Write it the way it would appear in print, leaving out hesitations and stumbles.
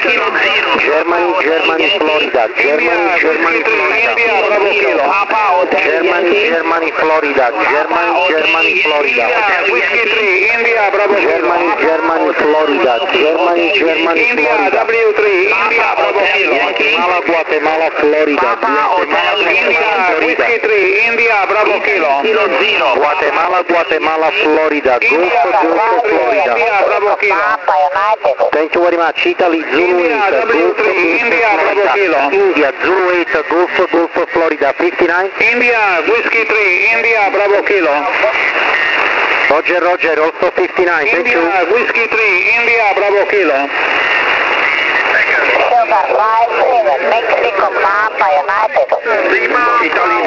Kilo Zero. Germany, Florida. Germany, Florida. India, Bravo Kilo. Papa Hotel Germany, Florida. Germany, Florida. Whiskey 3, India, Bravo Kilo. Germany, Florida. Germany, India, Florida. W3, India, Bravo Kilo. Guatemala, Florida. Papa Hotel India, Whiskey 3, India, Bravo Kilo. Kilo Zero. Guatemala, Florida. India, Florida. India, Bravo Kilo. Thank you very much. Italy, Zulu India, 8, W3, India, Bravo Kilo. India, Zulu 8, Gulf, Florida, 59. India, Whiskey 3, India, Bravo Kilo. Roger, also 59, thank you. India, Whiskey 3, India, Bravo Kilo. Silver 57, Mexico, Papa United. Italy